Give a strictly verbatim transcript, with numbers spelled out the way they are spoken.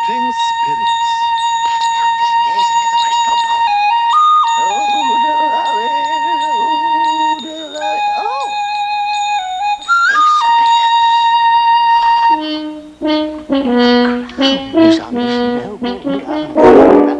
floating spirits. Now just gaze into the crystal ball. Oh, Delali, oh, Delali. Oh, Ace appears. The crown is on this noble guy.